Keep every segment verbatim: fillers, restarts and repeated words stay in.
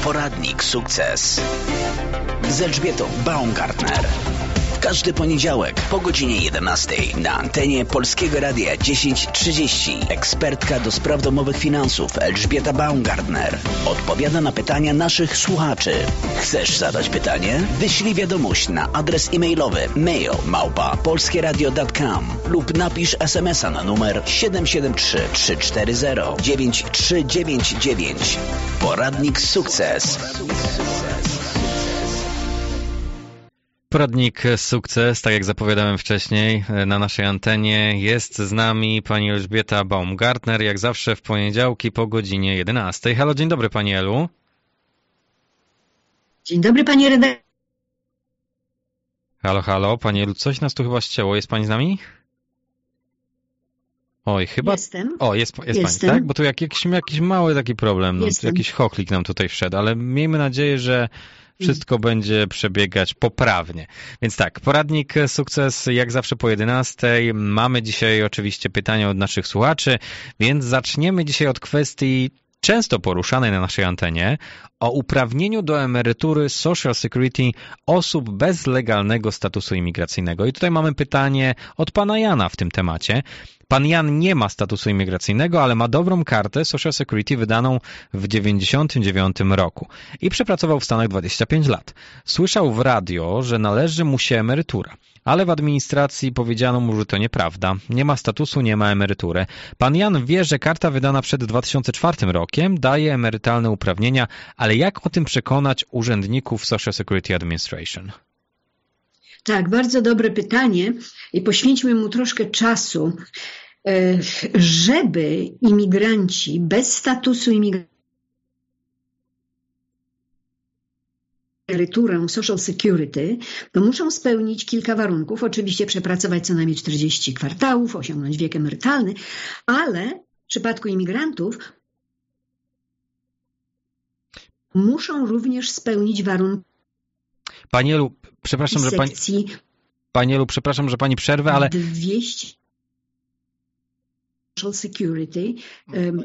Poradnik Sukces z Elżbietą Baumgartner. Każdy poniedziałek po godzinie jedenastej na antenie Polskiego Radia dziesięć trzydzieści. Ekspertka do spraw domowych finansów Elżbieta Baumgartner odpowiada na pytania naszych słuchaczy. Chcesz zadać pytanie? Wyślij wiadomość na adres e-mailowy mail małpa polskieradio kropka com lub napisz es em es a na numer siedem siedem trzy, trzy cztery zero, dziewięć trzy dziewięć dziewięć. Poradnik Sukces. Poradnik Sukces, tak jak zapowiadałem wcześniej, na naszej antenie jest z nami pani Elżbieta Baumgartner, jak zawsze w poniedziałki po godzinie jedenastej. Halo, dzień dobry pani Elu. Dzień dobry panie redaktorze. Halo, halo, pani Elu, coś nas tu chyba ścięło. Jest pani z nami? Oj, chyba... Jestem. O, jest, jest Jestem. pani, tak? Bo tu jakiś, jakiś mały taki problem, no, jakiś choklik nam tutaj wszedł, ale miejmy nadzieję, że wszystko będzie przebiegać poprawnie. Więc tak, poradnik Sukces jak zawsze po jedenastej. Mamy dzisiaj oczywiście pytania od naszych słuchaczy, więc zaczniemy dzisiaj od kwestii często poruszanej na naszej antenie o uprawnieniu do emerytury Social Security osób bez legalnego statusu imigracyjnego. I tutaj mamy pytanie od pana Jana w tym temacie. Pan Jan nie ma statusu imigracyjnego, ale ma dobrą kartę Social Security wydaną w dziewięćdziesiątym dziewiątym roku i przepracował w Stanach dwadzieścia pięć lat. Słyszał w radio, że należy mu się emerytura, ale w administracji powiedziano mu, że to nieprawda. Nie ma statusu, nie ma emerytury. Pan Jan wie, że karta wydana przed dwa tysiące czwartym rokiem daje emerytalne uprawnienia, ale jak o tym przekonać urzędników Social Security Administration? Tak, bardzo dobre pytanie i poświęćmy mu troszkę czasu, żeby imigranci bez statusu imigranta emeryturę Social Security, to muszą spełnić kilka warunków. Oczywiście przepracować co najmniej czterdzieści kwartałów, osiągnąć wiek emerytalny, ale w przypadku imigrantów muszą również spełnić warunki. Pani Elu, przepraszam, że pani... Pani Elu, przepraszam, że pani przerwę, ale... dwieście Social Security. Um...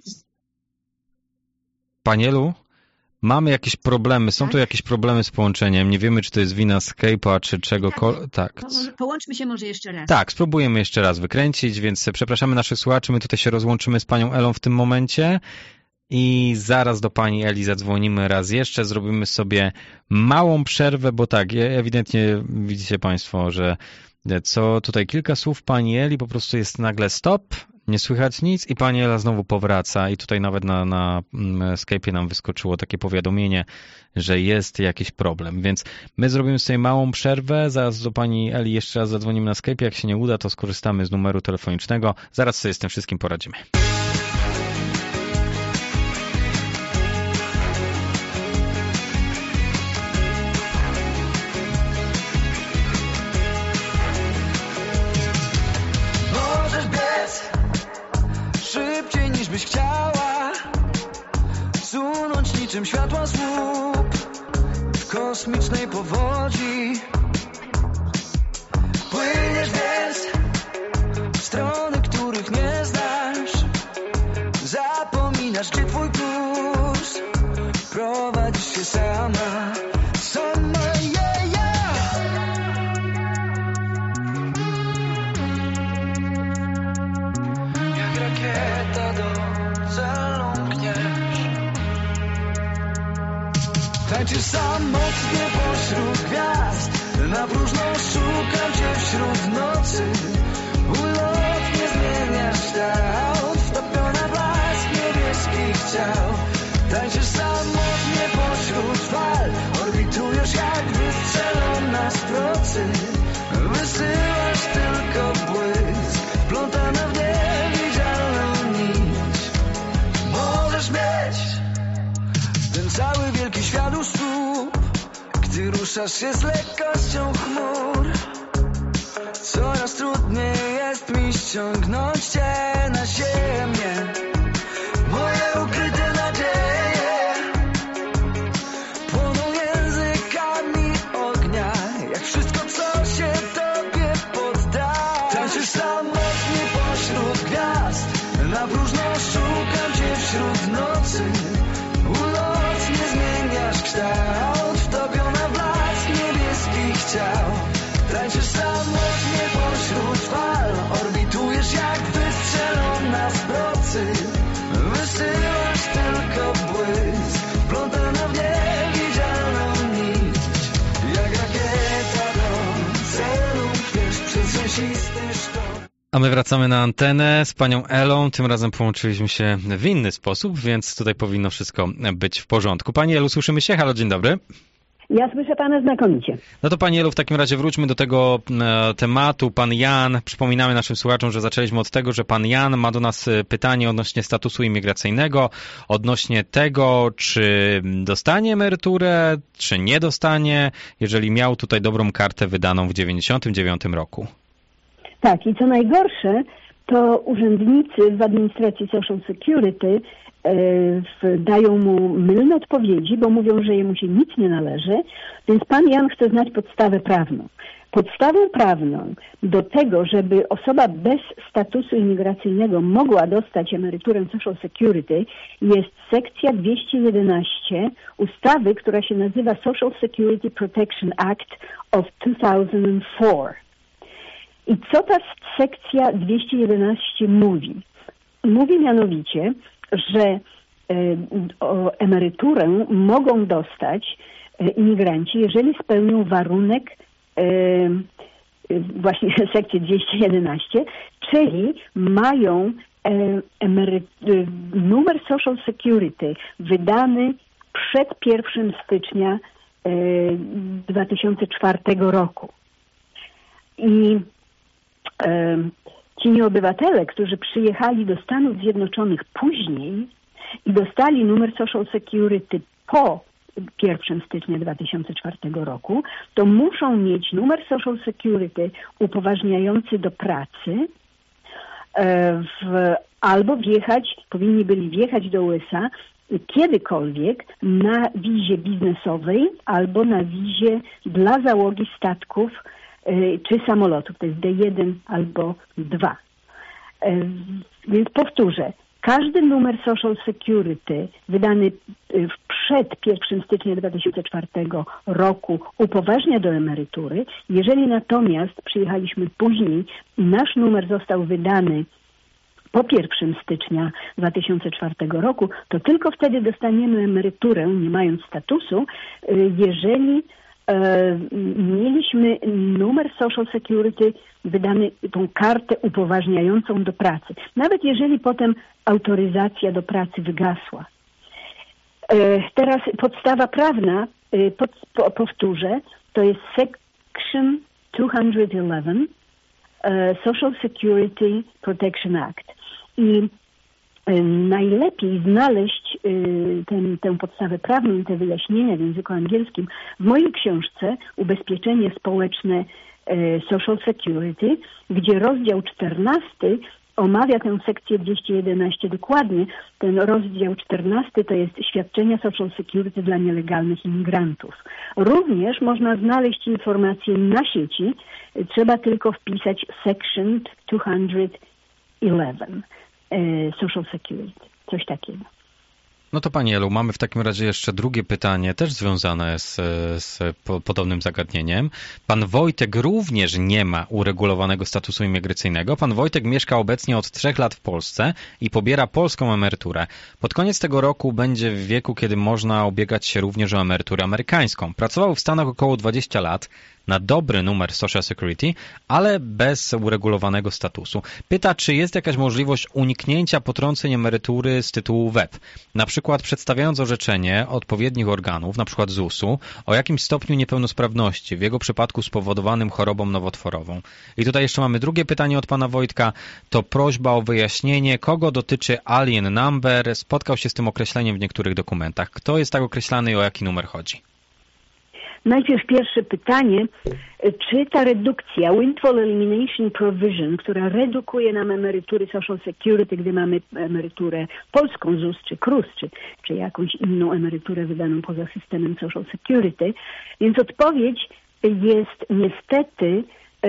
Pani Elu, mamy jakieś problemy, są tak? tu jakieś problemy z połączeniem. Nie wiemy, czy to jest wina Skype'a, czy czegokolwiek. Tak. tak. Połączmy się może jeszcze raz. Tak, spróbujemy jeszcze raz wykręcić, więc przepraszamy naszych słuchaczy. My tutaj się rozłączymy z panią Elą w tym momencie. I zaraz do pani Eli zadzwonimy raz jeszcze, zrobimy sobie małą przerwę, bo tak, ewidentnie widzicie państwo, że co tutaj kilka słów pani Eli, po prostu jest nagle stop, nie słychać nic i pani Ela znowu powraca i tutaj nawet na, na Skype'ie nam wyskoczyło takie powiadomienie, że jest jakiś problem, więc my zrobimy sobie małą przerwę, zaraz do pani Eli jeszcze raz zadzwonimy na Skype'ie, jak się nie uda, to skorzystamy z numeru telefonicznego, zaraz sobie z tym wszystkim poradzimy. Byś chciała sunąć niczym światła słup w kosmicznej powodzi. Płyniesz więc w strony, których nie znasz. Zapominasz, gdzie twój kurs. Prowadzisz się sama, sama, yeah, yeah. Jak rakieta do celu mkniesz. Tańczysz samotnie pośród gwiazd. Na próżno szukam cię wśród nocy. Ulotnie zmieniasz kształt. Wtopiona blask niebieskich ciał. Tańczysz samotnie pośród fal. Orbitujesz jak wystrzelona z procy. Wysyłasz tylko błysk. Plątana w niewidzialną nić. Możesz mieć ten cały wielki świat u stóp, gdy ruszasz się z lekkością chmur. Coraz trudniej jest mi ściągnąć cię na ziemię. Moje ukryte nadzieje płoną językami ognia, jak wszystko, co się tobie podda. Tańczysz samotnie pośród gwiazd. Na próżno szukam cię wśród nocy. Ulotnie zmieniasz czysty sztok. A my wracamy na antenę z panią Elą. Tym razem połączyliśmy się w inny sposób, więc tutaj powinno wszystko być w porządku. Pani Elu, słyszymy się? Halo, dzień dobry. Ja słyszę pana znakomicie. No to pani Elu, w takim razie wróćmy do tego e, tematu. Pan Jan, przypominamy naszym słuchaczom, że zaczęliśmy od tego, że pan Jan ma do nas pytanie odnośnie statusu imigracyjnego, odnośnie tego, czy dostanie emeryturę, czy nie dostanie, jeżeli miał tutaj dobrą kartę wydaną w dziewięćdziesiątym dziewiątym roku. Tak, i co najgorsze, to urzędnicy w administracji Social Security e, dają mu mylne odpowiedzi, bo mówią, że jemu się nic nie należy, więc pan Jan chce znać podstawę prawną. Podstawą prawną do tego, żeby osoba bez statusu imigracyjnego mogła dostać emeryturę Social Security, jest sekcja dwieście jedenaście ustawy, która się nazywa Social Security Protection Act of two thousand four. I co ta sekcja dwieście jedenaście mówi? Mówi mianowicie, że e, o emeryturę mogą dostać e, imigranci, jeżeli spełnią warunek e, właśnie sekcji dwieście jedenaście, czyli mają e, emery, e, numer Social Security wydany przed pierwszego stycznia e, dwa tysiące czwartego roku. I ci nieobywatele, którzy przyjechali do Stanów Zjednoczonych później i dostali numer Social Security po pierwszego stycznia dwa tysiące czwartego roku, to muszą mieć numer Social Security upoważniający do pracy w, albo wjechać, powinni byli wjechać do U S A kiedykolwiek na wizie biznesowej albo na wizie dla załogi statków czy samolotów, to jest D jeden albo dwa. Więc powtórzę, każdy numer Social Security wydany przed pierwszego stycznia dwa tysiące czwartego roku upoważnia do emerytury. Jeżeli natomiast przyjechaliśmy później i nasz numer został wydany po pierwszego stycznia dwa tysiące czwartego roku, to tylko wtedy dostaniemy emeryturę, nie mając statusu, jeżeli mieliśmy numer Social Security wydany, tą kartę upoważniającą do pracy. Nawet jeżeli potem autoryzacja do pracy wygasła. Teraz podstawa prawna, pod, po, powtórzę, to jest Section dwieście jedenaście Social Security Protection Act. I najlepiej znaleźć ten, tę podstawę prawną i te wyjaśnienia w języku angielskim w mojej książce Ubezpieczenie społeczne Social Security, gdzie rozdział czternasty omawia tę sekcję dwieście jedenaście dokładnie. Ten rozdział czternasty to jest świadczenia Social Security dla nielegalnych imigrantów. Również można znaleźć informacje na sieci. Trzeba tylko wpisać Section dwieście jedenaście. Social Security, coś takiego. No to pani Elu, mamy w takim razie jeszcze drugie pytanie, też związane z, z po, podobnym zagadnieniem. Pan Wojtek również nie ma uregulowanego statusu imigracyjnego. Pan Wojtek mieszka obecnie od trzech lat w Polsce i pobiera polską emeryturę. Pod koniec tego roku będzie w wieku, kiedy można ubiegać się również o emeryturę amerykańską. Pracował w Stanach około dwadzieścia lat na dobry numer Social Security, ale bez uregulowanego statusu. Pyta, czy jest jakaś możliwość uniknięcia potrąceń emerytury z tytułu W E P. Na przykład przedstawiając orzeczenie odpowiednich organów, na przykład Z U S-u, o jakimś stopniu niepełnosprawności, w jego przypadku spowodowanym chorobą nowotworową. I tutaj jeszcze mamy drugie pytanie od pana Wojtka. To prośba o wyjaśnienie, kogo dotyczy alien number. Spotkał się z tym określeniem w niektórych dokumentach. Kto jest tak określany i o jaki numer chodzi? Najpierw pierwsze pytanie, czy ta redukcja, Windfall Elimination Provision, która redukuje nam emerytury Social Security, gdy mamy emeryturę polską Z U S, czy K R U S, czy, czy jakąś inną emeryturę wydaną poza systemem Social Security, więc odpowiedź jest niestety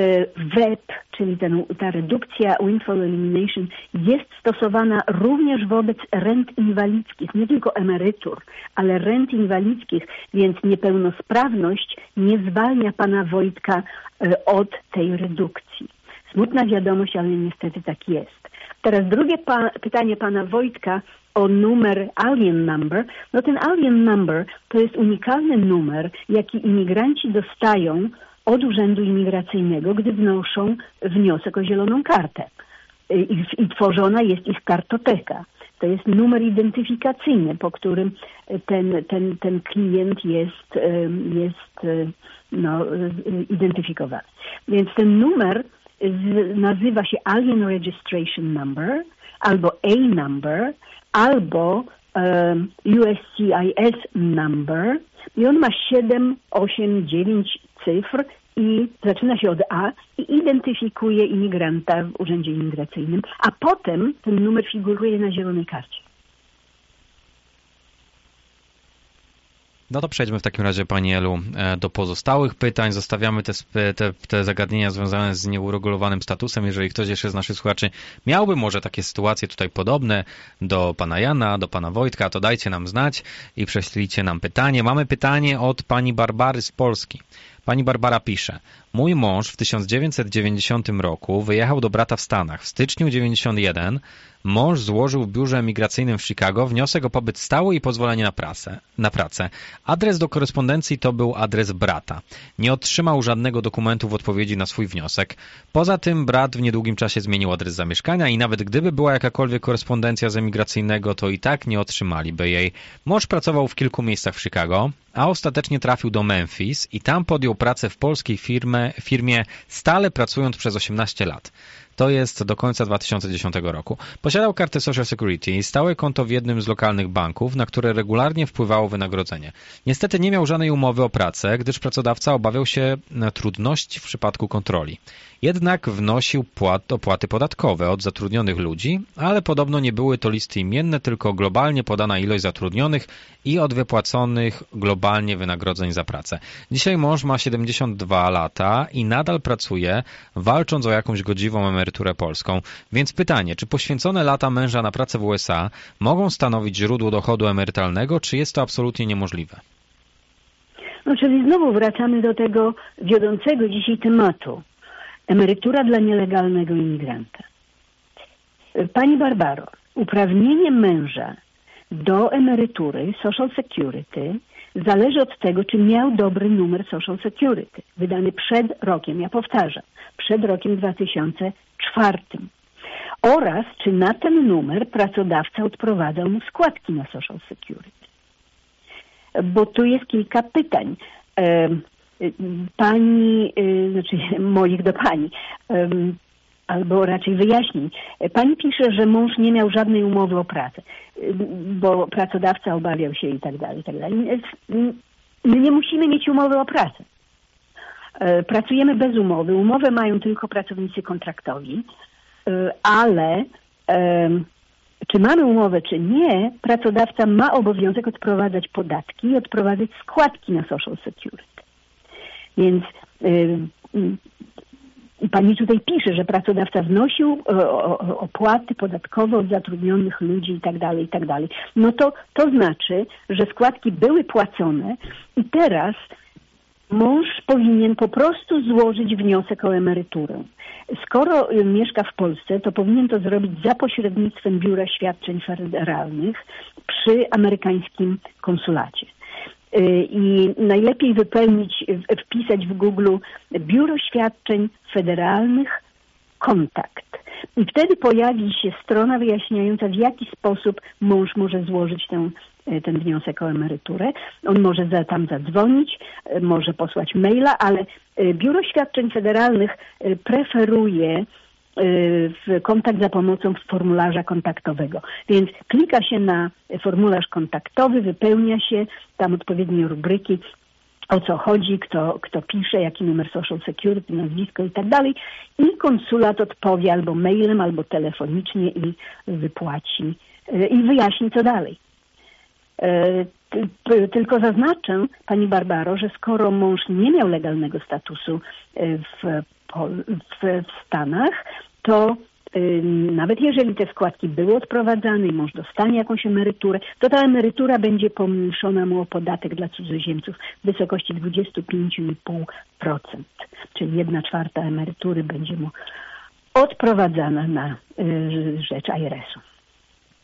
W E P, czyli ten, ta redukcja Windfall Elimination jest stosowana również wobec rent inwalidzkich, nie tylko emerytur, ale rent inwalidzkich, więc niepełnosprawność nie zwalnia pana Wojtka od tej redukcji. Smutna wiadomość, ale niestety tak jest. Teraz drugie pa- pytanie pana Wojtka o numer alien number. No ten alien number to jest unikalny numer, jaki imigranci dostają od Urzędu Imigracyjnego, gdy wnoszą wniosek o zieloną kartę. I, i tworzona jest ich kartoteka. To jest numer identyfikacyjny, po którym ten, ten, ten klient jest, jest no, identyfikowany. Więc ten numer nazywa się Alien Registration Number, albo A Number, albo um, U S C I S Number. I on ma siedem, osiem, dziewięć cyfr i zaczyna się od A i identyfikuje imigranta w Urzędzie Imigracyjnym, a potem ten numer figuruje na zielonej karcie. No to przejdźmy w takim razie, Pani Elu, do pozostałych pytań. Zostawiamy te, te, te zagadnienia związane z nieuregulowanym statusem. Jeżeli ktoś jeszcze z naszych słuchaczy miałby może takie sytuacje tutaj podobne do Pana Jana, do Pana Wojtka, to dajcie nam znać i prześlijcie nam pytanie. Mamy pytanie od Pani Barbary z Polski. Pani Barbara pisze: mój mąż w tysiąc dziewięćset dziewięćdziesiątym roku wyjechał do brata w Stanach. W styczniu dziewięćdziesiątym pierwszym mąż złożył w biurze emigracyjnym w Chicago wniosek o pobyt stały i pozwolenie na pracę. na pracę. Adres do korespondencji to był adres brata. Nie otrzymał żadnego dokumentu w odpowiedzi na swój wniosek. Poza tym brat w niedługim czasie zmienił adres zamieszkania i nawet gdyby była jakakolwiek korespondencja z emigracyjnego, to i tak nie otrzymaliby jej. Mąż pracował w kilku miejscach w Chicago, a ostatecznie trafił do Memphis i tam podjął pracę w polskiej firmie, firmie stale pracując przez osiemnaście lat. To jest do końca dwa tysiące dziesiątego roku. Posiadał kartę Social Security i stałe konto w jednym z lokalnych banków, na które regularnie wpływało wynagrodzenie. Niestety nie miał żadnej umowy o pracę, gdyż pracodawca obawiał się trudności w przypadku kontroli. Jednak wnosił płat, opłaty podatkowe od zatrudnionych ludzi, ale podobno nie były to listy imienne, tylko globalnie podana ilość zatrudnionych i od wypłaconych globalnie wynagrodzeń za pracę. Dzisiaj mąż ma siedemdziesiąt dwa lata i nadal pracuje, walcząc o jakąś godziwą emeryturę polską. Więc pytanie, czy poświęcone lata męża na pracę w U S A mogą stanowić źródło dochodu emerytalnego, czy jest to absolutnie niemożliwe? No, czyli znowu wracamy do tego wiodącego dzisiaj tematu. Emerytura dla nielegalnego imigranta. Pani Barbaro, uprawnienie męża do emerytury Social Security zależy od tego, czy miał dobry numer Social Security, wydany przed rokiem, ja powtarzam, przed rokiem dwa tysiące czwartym. Oraz czy na ten numer pracodawca odprowadzał mu składki na Social Security. Bo tu jest kilka pytań. Pani, znaczy moich do pani, albo raczej wyjaśnień. Pani pisze, że mąż nie miał żadnej umowy o pracę, bo pracodawca obawiał się i tak dalej, i tak dalej. My nie musimy mieć umowy o pracę. Pracujemy bez umowy. Umowę mają tylko pracownicy kontraktowi, ale czy mamy umowę, czy nie, pracodawca ma obowiązek odprowadzać podatki i odprowadzać składki na Social Security. Więc y, y, pani tutaj pisze, że pracodawca wnosił opłaty podatkowe od zatrudnionych ludzi i tak dalej, i tak dalej. No to, to znaczy, że składki były płacone i teraz mąż powinien po prostu złożyć wniosek o emeryturę. Skoro mieszka w Polsce, to powinien to zrobić za pośrednictwem Biura Świadczeń Federalnych przy amerykańskim konsulacie. I najlepiej wypełnić, wpisać w Google Biuro Świadczeń Federalnych kontakt. I wtedy pojawi się strona wyjaśniająca, w jaki sposób mąż może złożyć ten, ten wniosek o emeryturę. On może za, tam zadzwonić, może posłać maila, ale Biuro Świadczeń Federalnych preferuje w kontakt za pomocą formularza kontaktowego. Więc klika się na formularz kontaktowy, wypełnia się tam odpowiednie rubryki, o co chodzi, kto, kto pisze, jaki numer Social Security, nazwisko i tak dalej. I konsulat odpowie albo mailem, albo telefonicznie i wypłaci i wyjaśni, co dalej. Tylko zaznaczę, pani Barbaro, że skoro mąż nie miał legalnego statusu w, w, w Stanach, to y, nawet jeżeli te składki były odprowadzane i mąż dostanie jakąś emeryturę, to ta emerytura będzie pomniejszona mu o podatek dla cudzoziemców w wysokości dwadzieścia pięć i pół procent. Czyli jedna czwarta emerytury będzie mu odprowadzana na y, rzecz I R S-u.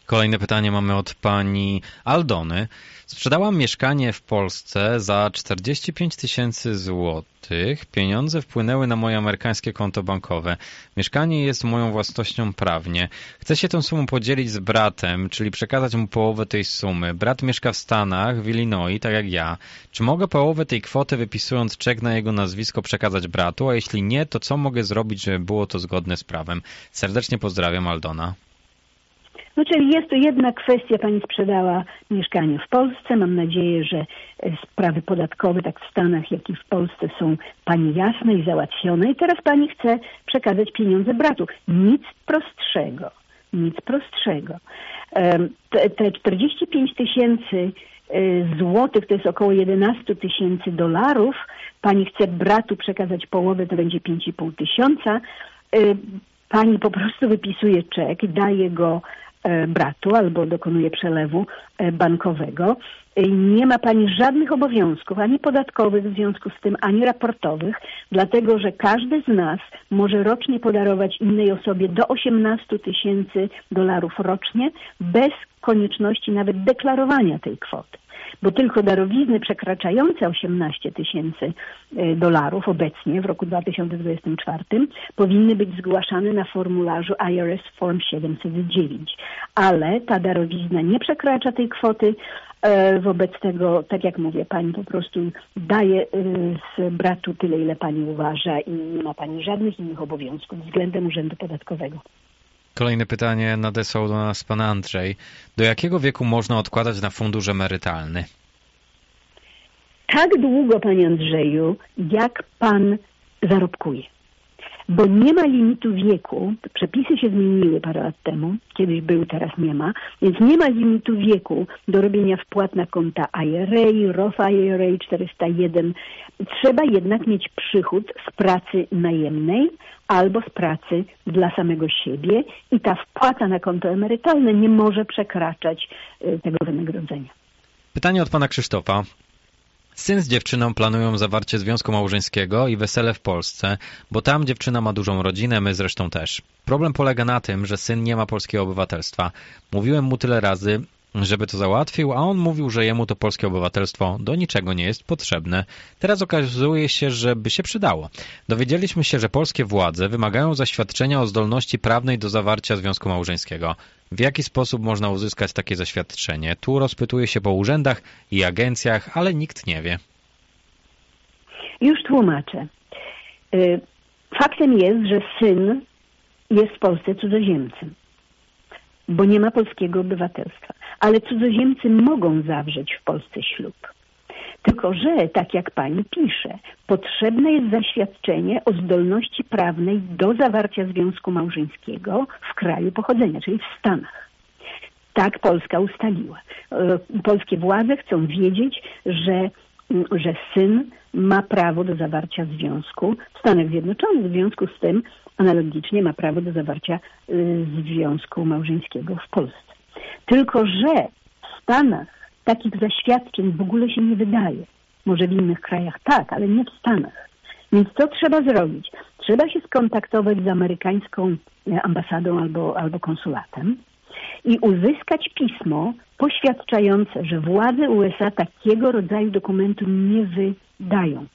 Kolejne pytanie mamy od pani Aldony. Sprzedałam mieszkanie w Polsce za czterdzieści pięć tysięcy złotych. Pieniądze wpłynęły na moje amerykańskie konto bankowe. Mieszkanie jest moją własnością prawnie. Chcę się tą sumą podzielić z bratem, czyli przekazać mu połowę tej sumy. Brat mieszka w Stanach, w Illinois, tak jak ja. Czy mogę połowę tej kwoty, wypisując czek na jego nazwisko, przekazać bratu? A jeśli nie, to co mogę zrobić, żeby było to zgodne z prawem? Serdecznie pozdrawiam, Aldona. No czyli jest to jedna kwestia, pani sprzedała mieszkanie w Polsce. Mam nadzieję, że sprawy podatkowe tak w Stanach, jak i w Polsce są pani jasne i załatwione. I teraz pani chce przekazać pieniądze bratu. Nic prostszego. Nic prostszego. Te, te czterdzieści pięć tysięcy złotych, to jest około jedenaście tysięcy dolarów. Pani chce bratu przekazać połowę, to będzie pięć i pół tysiąca. Pani po prostu wypisuje czek, daje go bratu albo dokonuje przelewu bankowego. Nie ma pani żadnych obowiązków, ani podatkowych w związku z tym, ani raportowych, dlatego że każdy z nas może rocznie podarować innej osobie do osiemnaście tysięcy dolarów rocznie bez konieczności nawet deklarowania tej kwoty. Bo tylko darowizny przekraczające osiemnaście tysięcy dolarów obecnie w roku dwa tysiące dwudziestym czwartym powinny być zgłaszane na formularzu I R S Form siedemset dziewięć. Ale ta darowizna nie przekracza tej kwoty. Wobec tego, tak jak mówię, pani po prostu daje z bratu tyle, ile pani uważa i nie ma pani żadnych innych obowiązków względem Urzędu Podatkowego. Kolejne pytanie nadesłał do nas pan Andrzej. Do jakiego wieku można odkładać na fundusz emerytalny? Tak długo, panie Andrzeju, jak pan zarobkuje. Bo nie ma limitu wieku, przepisy się zmieniły parę lat temu, kiedyś był, teraz nie ma, więc nie ma limitu wieku do robienia wpłat na konta I R A, Roth I R A czterysta jeden. Trzeba jednak mieć przychód z pracy najemnej albo z pracy dla samego siebie i ta wpłata na konto emerytalne nie może przekraczać tego wynagrodzenia. Pytanie od pana Krzysztofa. Syn z dziewczyną planują zawarcie związku małżeńskiego i wesele w Polsce, bo tam dziewczyna ma dużą rodzinę, my zresztą też. Problem polega na tym, że syn nie ma polskiego obywatelstwa. Mówiłem mu tyle razy, żeby to załatwił, a on mówił, że jemu to polskie obywatelstwo do niczego nie jest potrzebne. Teraz okazuje się, że by się przydało. Dowiedzieliśmy się, że polskie władze wymagają zaświadczenia o zdolności prawnej do zawarcia związku małżeńskiego. W jaki sposób można uzyskać takie zaświadczenie? Tu rozpytuje się po urzędach i agencjach, ale nikt nie wie. Już tłumaczę. Faktem jest, że syn jest w Polsce cudzoziemcem, bo nie ma polskiego obywatelstwa. Ale cudzoziemcy mogą zawrzeć w Polsce ślub. Tylko że, tak jak pani pisze, potrzebne jest zaświadczenie o zdolności prawnej do zawarcia związku małżeńskiego w kraju pochodzenia, czyli w Stanach. Tak Polska ustaliła. Polskie władze chcą wiedzieć, że, że syn ma prawo do zawarcia związku w Stanach Zjednoczonych. W związku z tym analogicznie ma prawo do zawarcia związku małżeńskiego w Polsce. Tylko że w Stanach takich zaświadczeń w ogóle się nie wydaje. Może w innych krajach tak, ale nie w Stanach. Więc co trzeba zrobić? Trzeba się skontaktować z amerykańską ambasadą albo, albo konsulatem i uzyskać pismo poświadczające, że władze U S A takiego rodzaju dokumentu nie wydają.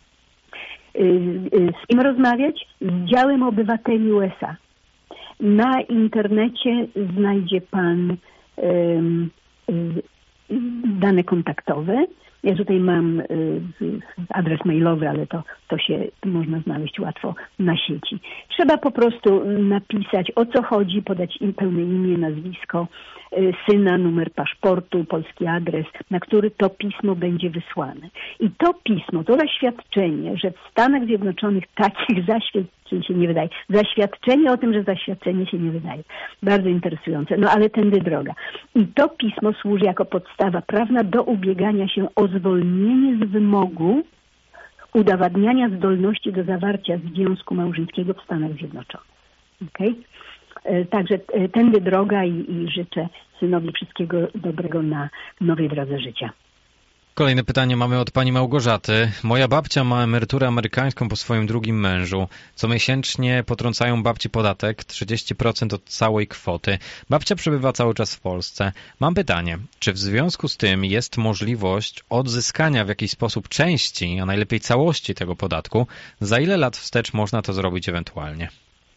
Z kim rozmawiać? Z działem obywateli U S A. Na internecie znajdzie pan um, dane kontaktowe. Ja tutaj mam y, adres mailowy, ale to, to się można znaleźć łatwo na sieci. Trzeba po prostu napisać, o co chodzi, podać im pełne imię, nazwisko y, syna, numer paszportu, polski adres, na który to pismo będzie wysłane. I to pismo, to zaświadczenie, że w Stanach Zjednoczonych takich zaświadczeń się nie wydaje. Zaświadczenie o tym, że zaświadczenie się nie wydaje. Bardzo interesujące. No ale tędy droga. I to pismo służy jako podstawa prawna do ubiegania się o zwolnienie z wymogu udowadniania zdolności do zawarcia związku małżeńskiego w Stanach Zjednoczonych. Okay? Także tędy droga i, i życzę synowi wszystkiego dobrego na nowej drodze życia. Kolejne pytanie mamy od pani Małgorzaty. Moja babcia ma emeryturę amerykańską po swoim drugim mężu. Co miesięcznie potrącają babci podatek trzydzieści procent od całej kwoty. Babcia przebywa cały czas w Polsce. Mam pytanie, czy w związku z tym jest możliwość odzyskania w jakiś sposób części, a najlepiej całości tego podatku? Za ile lat wstecz można to zrobić ewentualnie?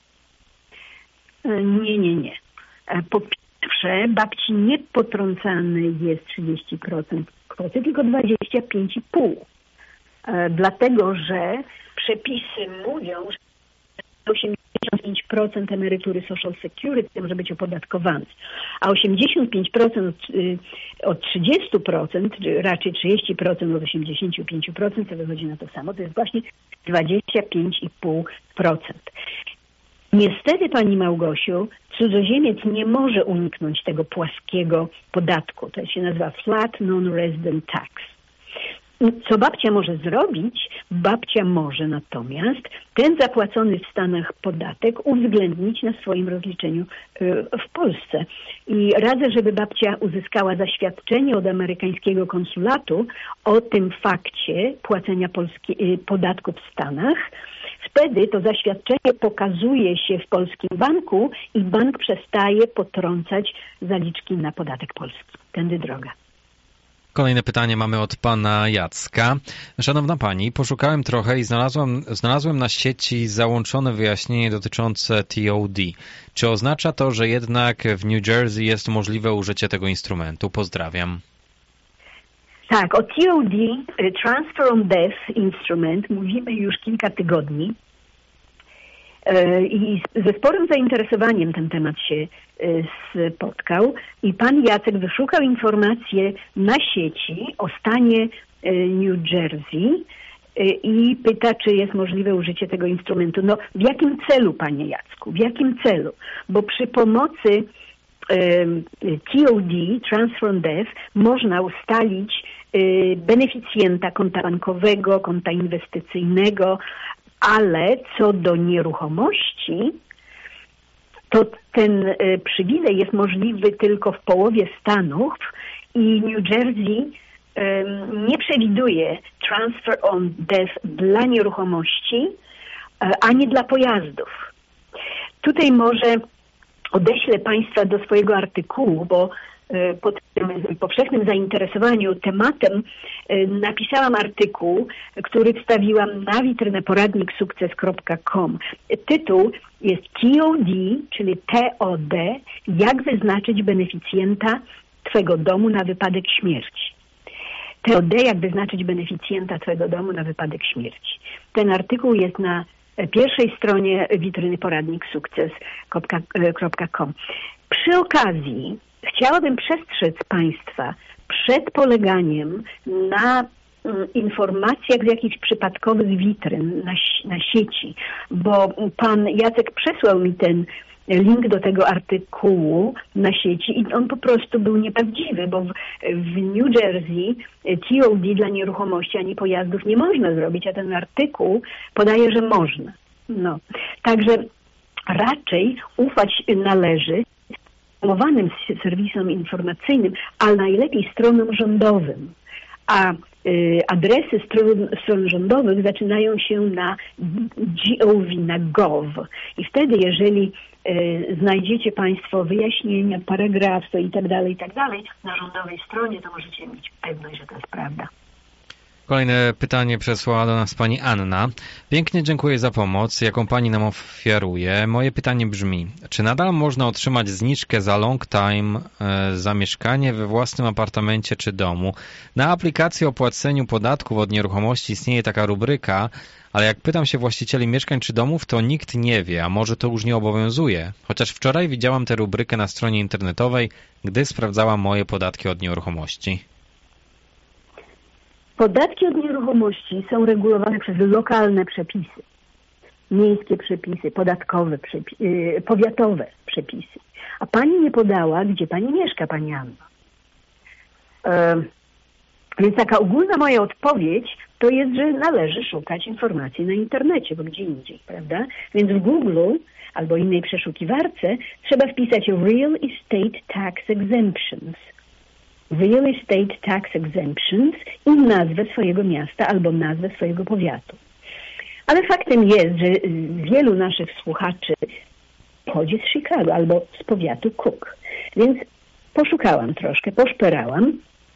Nie, nie, nie. Po pierwsze, babci nie potrącany jest trzydzieści procent kwoty, tylko dwadzieścia pięć i pół. Dlatego, że przepisy mówią, że osiemdziesiąt pięć procent emerytury Social Security może być opodatkowane, a osiemdziesiąt pięć procent od trzydzieści procent, raczej trzydzieści procent od osiemdziesiąt pięć procent, to wychodzi na to samo, to jest właśnie dwadzieścia pięć i pół procent. Niestety, pani Małgosiu, cudzoziemiec nie może uniknąć tego płaskiego podatku. To się nazywa Flat Non-Resident Tax. Co babcia może zrobić? Babcia może natomiast ten zapłacony w Stanach podatek uwzględnić na swoim rozliczeniu w Polsce. I radzę, żeby babcia uzyskała zaświadczenie od amerykańskiego konsulatu o tym fakcie płacenia polski, podatku w Stanach. Wtedy to zaświadczenie pokazuje się w polskim banku i bank przestaje potrącać zaliczki na podatek polski. Tędy droga. Kolejne pytanie mamy od pana Jacka. Szanowna pani, poszukałem trochę i znalazłem, znalazłem na sieci załączone wyjaśnienie dotyczące T O D. Czy oznacza to, że jednak w New Jersey jest możliwe użycie tego instrumentu? Pozdrawiam. Tak, o T O D, Transfer on Death Instrument, mówimy już kilka tygodni i ze sporym zainteresowaniem ten temat się spotkał i pan Jacek wyszukał informacje na sieci o stanie New Jersey i pyta, czy jest możliwe użycie tego instrumentu. No, w jakim celu, panie Jacku? W jakim celu? Bo przy pomocy T O D, Transfer on Death, można ustalić beneficjenta konta bankowego, konta inwestycyjnego, ale co do nieruchomości, to ten przywilej jest możliwy tylko w połowie Stanów i New Jersey nie przewiduje Transfer on Death dla nieruchomości, ani dla pojazdów. Tutaj może odeślę państwa do swojego artykułu, bo pod tym powszechnym zainteresowaniu tematem napisałam artykuł, który wstawiłam na witrynę poradnik sukces kropka com. Tytuł jest T O D, czyli T O D, jak wyznaczyć beneficjenta twego domu na wypadek śmierci. T O D, jak wyznaczyć beneficjenta twego domu na wypadek śmierci. Ten artykuł jest na pierwszej stronie witryny poradnik sukces kropka com. Przy okazji chciałabym przestrzec państwa przed poleganiem na informacjach z jakichś przypadkowych witryn na, na sieci, bo pan Jacek przesłał mi ten link do tego artykułu na sieci i on po prostu był nieprawdziwy, bo w, w New Jersey T O D dla nieruchomości ani pojazdów nie można zrobić, a ten artykuł podaje, że można. No. Także raczej ufać należy promowanym serwisom informacyjnym, ale najlepiej stronom rządowym. A y, adresy stron, stron rządowych zaczynają się na gov, na gov. I wtedy, jeżeli y, znajdziecie państwo wyjaśnienia, paragrafy i tak dalej, i tak dalej na rządowej stronie, to możecie mieć pewność, że to jest prawda. Kolejne pytanie przesłała do nas pani Anna. Pięknie dziękuję za pomoc, jaką pani nam ofiaruje. Moje pytanie brzmi, czy nadal można otrzymać zniżkę za long time e, za mieszkanie we własnym apartamencie czy domu? Na aplikacji o płaceniu podatków od nieruchomości istnieje taka rubryka, ale jak pytam się właścicieli mieszkań czy domów, to nikt nie wie, a może to już nie obowiązuje. Chociaż wczoraj widziałam tę rubrykę na stronie internetowej, gdy sprawdzałam moje podatki od nieruchomości. Podatki od nieruchomości są regulowane przez lokalne przepisy, miejskie przepisy, podatkowe, przepi- yy, powiatowe przepisy. A pani nie podała, gdzie pani mieszka, pani Anna. Yy, więc taka ogólna moja odpowiedź to jest, że należy szukać informacji na internecie, bo gdzie indziej, prawda? Więc w Google albo innej przeszukiwarce trzeba wpisać Real Estate Tax Exemptions. Real Estate Tax Exemptions i nazwę swojego miasta albo nazwę swojego powiatu. Ale faktem jest, że wielu naszych słuchaczy pochodzi z Chicago albo z powiatu Cook. Więc poszukałam troszkę, poszperałam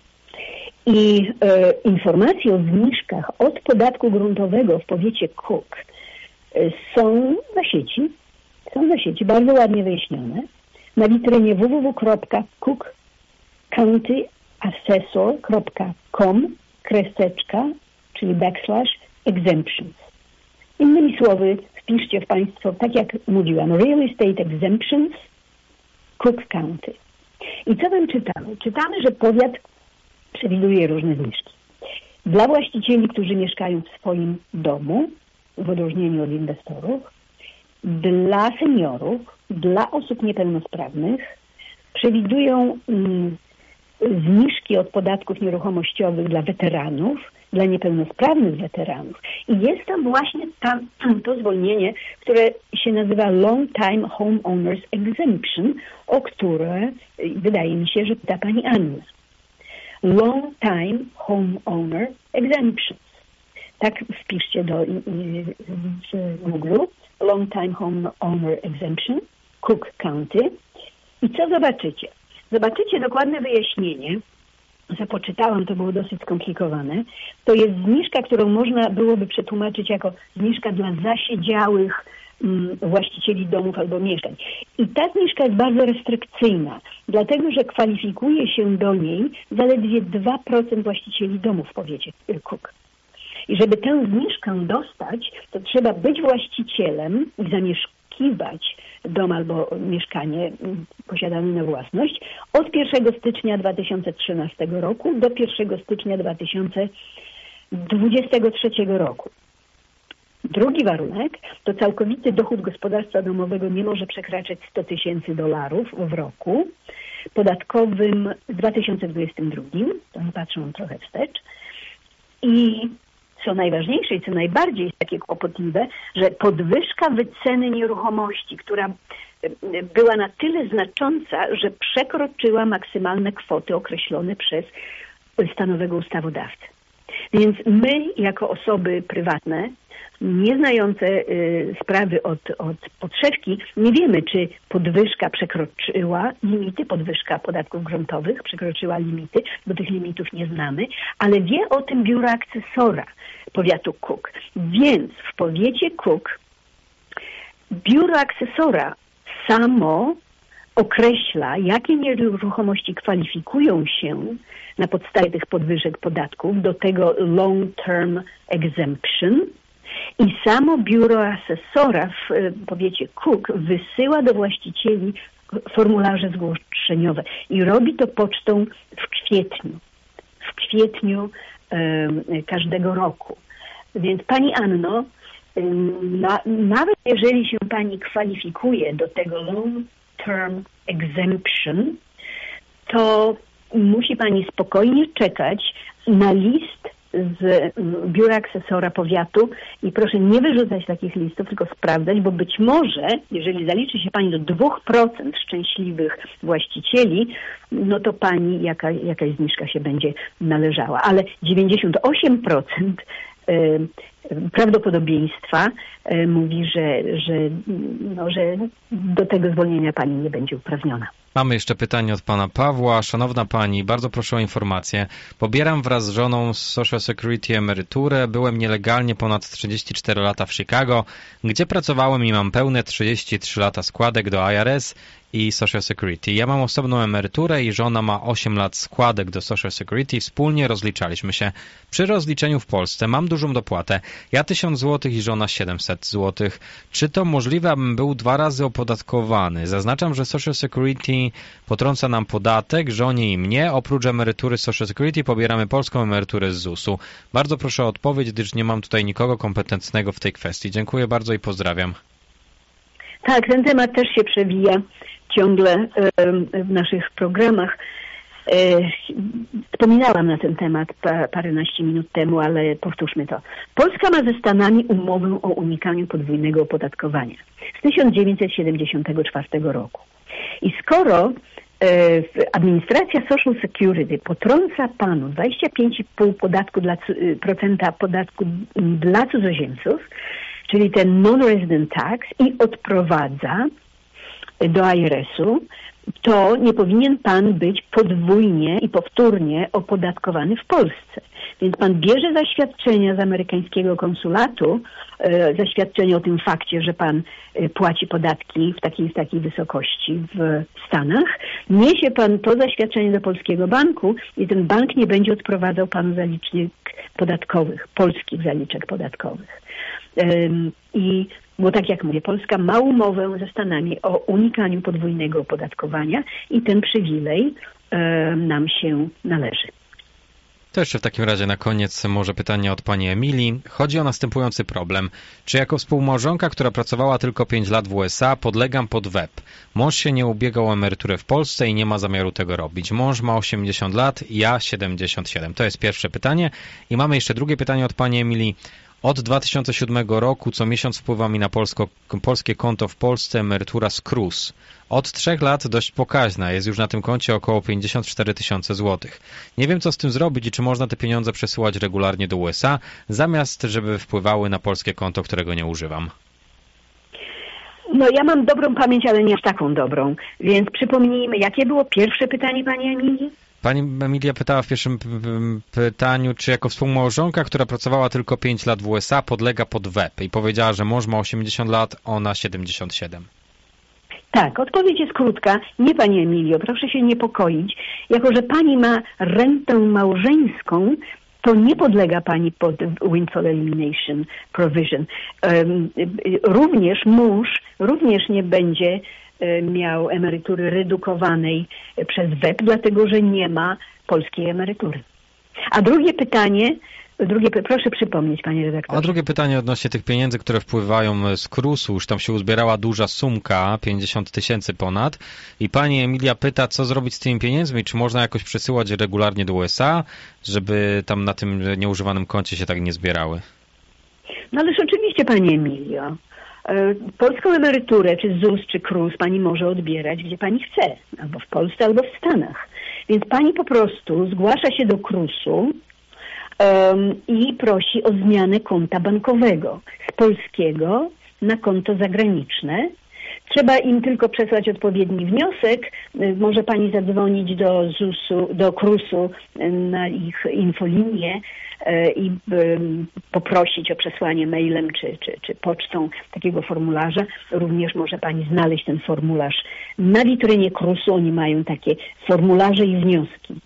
i e, informacje o zniżkach od podatku gruntowego w powiecie Cook e, są na sieci. Są na sieci, bardzo ładnie wyjaśnione. Na witrynie w w w kropka cook county assessor kropka com kreseczka, czyli backslash exemptions. Innymi słowy, wpiszcie w Państwo, tak jak mówiłam, Real Estate Exemptions Cook County. I co tam czytamy? Czytamy, że powiat przewiduje różne zniżki. Dla właścicieli, którzy mieszkają w swoim domu, w odróżnieniu od inwestorów, dla seniorów, dla osób niepełnosprawnych przewidują mm, zniżki od podatków nieruchomościowych dla weteranów, dla niepełnosprawnych weteranów. I jest tam właśnie tam, to zwolnienie, które się nazywa Long Time Homeowners Exemption, o które wydaje mi się, że pyta pani Anna. Long Time Homeowner Exemptions. Tak wpiszcie do w Google. Long Time Homeowner Exemption, Cook County. I co zobaczycie? Zobaczycie dokładne wyjaśnienie, że poczytałam, to było dosyć skomplikowane. To jest zniżka, którą można byłoby przetłumaczyć jako zniżka dla zasiedziałych mm, właścicieli domów albo mieszkań. I ta zniżka jest bardzo restrykcyjna, dlatego że kwalifikuje się do niej zaledwie dwa procent właścicieli domów w powiecie Cook. I żeby tę zniżkę dostać, to trzeba być właścicielem i zamieszkiwać dom albo mieszkanie posiadane na własność od pierwszego stycznia dwa tysiące trzynastego roku do pierwszego stycznia dwa tysiące dwudziestego trzeciego roku. Drugi warunek to całkowity dochód gospodarstwa domowego nie może przekraczać sto tysięcy dolarów w roku podatkowym w dwa tysiące dwudziestym drugim. To nie patrzą trochę wstecz. I co najważniejsze i co najbardziej jest takie kłopotliwe, że podwyżka wyceny nieruchomości, która była na tyle znacząca, że przekroczyła maksymalne kwoty określone przez stanowego ustawodawcę. Więc my, jako osoby prywatne, nie znające y, sprawy od, od podszewki, nie wiemy, czy podwyżka przekroczyła limity, podwyżka podatków gruntowych przekroczyła limity, bo tych limitów nie znamy, ale wie o tym biuro akcesora powiatu Cook. Więc w powiecie Cook biuro akcesora samo określa, jakie nieruchomości kwalifikują się na podstawie tych podwyżek podatków do tego long term exemption. I samo biuro asesora w powiecie Cook wysyła do właścicieli formularze zgłoszeniowe i robi to pocztą w kwietniu. W kwietniu um, każdego roku. Więc pani Anno, um, na, nawet jeżeli się pani kwalifikuje do tego long term exemption, to musi pani spokojnie czekać na list z biura akcesora powiatu i proszę nie wyrzucać takich listów, tylko sprawdzać, bo być może, jeżeli zaliczy się pani do dwóch procent szczęśliwych właścicieli, no to pani jaka, jakaś zniżka się będzie należała. Ale dziewięćdziesiąt osiem procent prawdopodobieństwa mówi, że, że, no, że do tego zwolnienia pani nie będzie uprawniona. Mamy jeszcze pytanie od pana Pawła. Szanowna pani, bardzo proszę o informację. Pobieram wraz z żoną z Social Security emeryturę. Byłem nielegalnie ponad trzydzieści cztery lata w Chicago, gdzie pracowałem i mam pełne trzydzieści trzy lata składek do I R S i Social Security. Ja mam osobną emeryturę i żona ma osiem lat składek do Social Security. Wspólnie rozliczaliśmy się. Przy rozliczeniu w Polsce mam dużą dopłatę. Ja tysiąc złotych i żona siedemset złotych. Czy to możliwe, abym był dwa razy opodatkowany? Zaznaczam, że Social Security potrąca nam podatek, żonie i mnie. Oprócz emerytury Social Security pobieramy polską emeryturę z zusu. Bardzo proszę o odpowiedź, gdyż nie mam tutaj nikogo kompetentnego w tej kwestii. Dziękuję bardzo i pozdrawiam. Tak, ten temat też się przewija ciągle w naszych programach. Wspominałam na ten temat paręnaście minut temu, ale powtórzmy to. Polska ma ze Stanami umowę o unikaniu podwójnego opodatkowania z tysiąc dziewięćset siedemdziesiątego czwartego roku. I skoro administracja Social Security potrąca panu dwadzieścia pięć i pół podatku dla, procenta podatku dla cudzoziemców, czyli ten non-resident tax, i odprowadza do I R S-u, to nie powinien pan być podwójnie i powtórnie opodatkowany w Polsce. Więc pan bierze zaświadczenia z amerykańskiego konsulatu, e, zaświadczenie o tym fakcie, że pan e, płaci podatki w takiej, w takiej wysokości w Stanach. Niesie pan to zaświadczenie do polskiego banku i ten bank nie będzie odprowadzał panu zaliczek podatkowych, polskich zaliczek podatkowych. E, I Bo tak jak mówię, Polska ma umowę ze Stanami o unikaniu podwójnego opodatkowania i ten przywilej e, nam się należy. To jeszcze w takim razie na koniec może pytanie od pani Emilii. Chodzi o następujący problem. Czy jako współmałżonka, która pracowała tylko pięć lat w U S A, podlegam pod W E P? Mąż się nie ubiegał o emeryturę w Polsce i nie ma zamiaru tego robić. Mąż ma osiemdziesiąt lat, ja siedemdziesiąt siedem. To jest pierwsze pytanie. I mamy jeszcze drugie pytanie od pani Emilii. Od dwa tysiące siódmego roku co miesiąc wpływa mi na polsko, polskie konto w Polsce emerytura z K R U S. Od trzech lat dość pokaźna, jest już na tym koncie około pięćdziesiąt cztery tysiące złotych. Nie wiem, co z tym zrobić i czy można te pieniądze przesyłać regularnie do U S A, zamiast żeby wpływały na polskie konto, którego nie używam. No ja mam dobrą pamięć, ale nie aż taką dobrą, więc przypomnijmy, jakie było pierwsze pytanie pani Emilii? Pani Emilia pytała w pierwszym pytaniu, czy jako współmałżonka, która pracowała tylko pięć lat w U S A, podlega pod W E P i powiedziała, że mąż ma osiemdziesiąt lat, ona siedemdziesiąt siedem. Tak, odpowiedź jest krótka. Nie, pani Emilio, proszę się niepokoić. Jako że pani ma rentę małżeńską, to nie podlega pani pod Windfall Elimination Provision. Um, również mąż również nie będzie miał emerytury redukowanej przez W E P, dlatego że nie ma polskiej emerytury. A drugie pytanie, drugie, proszę przypomnieć, panie redaktorze. A drugie pytanie odnośnie tych pieniędzy, które wpływają z K R U S-u, już tam się uzbierała duża sumka, pięćdziesiąt tysięcy ponad, i pani Emilia pyta, co zrobić z tymi pieniędzmi, czy można jakoś przesyłać regularnie do U S A, żeby tam na tym nieużywanym koncie się tak nie zbierały? No ależ oczywiście, pani Emilio. Polską emeryturę, czy Z U S, czy K R U S pani może odbierać, gdzie pani chce, albo w Polsce, albo w Stanach. Więc pani po prostu zgłasza się do K R U S-u um, i prosi o zmianę konta bankowego z polskiego na konto zagraniczne. Trzeba im tylko przesłać odpowiedni wniosek. Może pani zadzwonić do Z U S-u, do K R U S-u na ich infolinię i poprosić o przesłanie mailem czy, czy, czy pocztą takiego formularza. Również może pani znaleźć ten formularz na witrynie K R U S-u. Oni mają takie formularze i wnioski.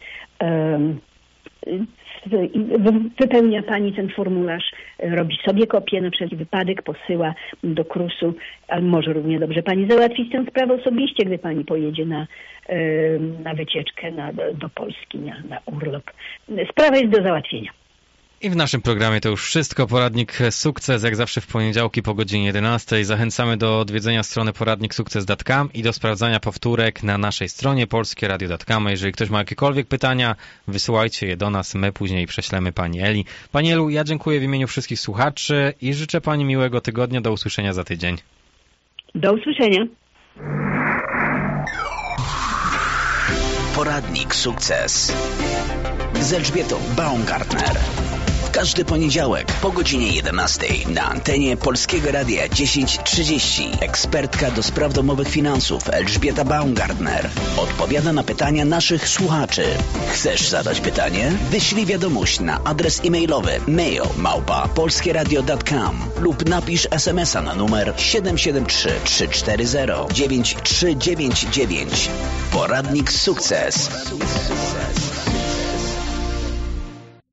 Wypełnia pani ten formularz, robi sobie kopię na wszelki wypadek, posyła do K R U S-u, ale może równie dobrze pani załatwić tę sprawę osobiście, gdy pani pojedzie na, na wycieczkę na, do, do Polski, na, na urlop. Sprawa jest do załatwienia. I w naszym programie to już wszystko. Poradnik Sukces, jak zawsze w poniedziałki po godzinie jedenastej. Zachęcamy do odwiedzenia strony poradnik sukces kropka com i do sprawdzania powtórek na naszej stronie polskie radio kropka com. Jeżeli ktoś ma jakiekolwiek pytania, wysyłajcie je do nas, my później prześlemy pani Eli. Pani Elu, ja dziękuję w imieniu wszystkich słuchaczy i życzę pani miłego tygodnia. Do usłyszenia za tydzień. Do usłyszenia. Poradnik Sukces z Elżbietą Baumgartner. Każdy poniedziałek po godzinie jedenastej na antenie Polskiego Radia dziesięć trzydzieści. Ekspertka do spraw domowych finansów Elżbieta Baumgartner odpowiada na pytania naszych słuchaczy. Chcesz zadać pytanie? Wyślij wiadomość na adres e-mailowy mail małpa polskie radio kropka com lub napisz es em es a na numer siedem siedem trzy, trzy cztery zero, dziewięć trzy dziewięć dziewięć. Poradnik Sukces.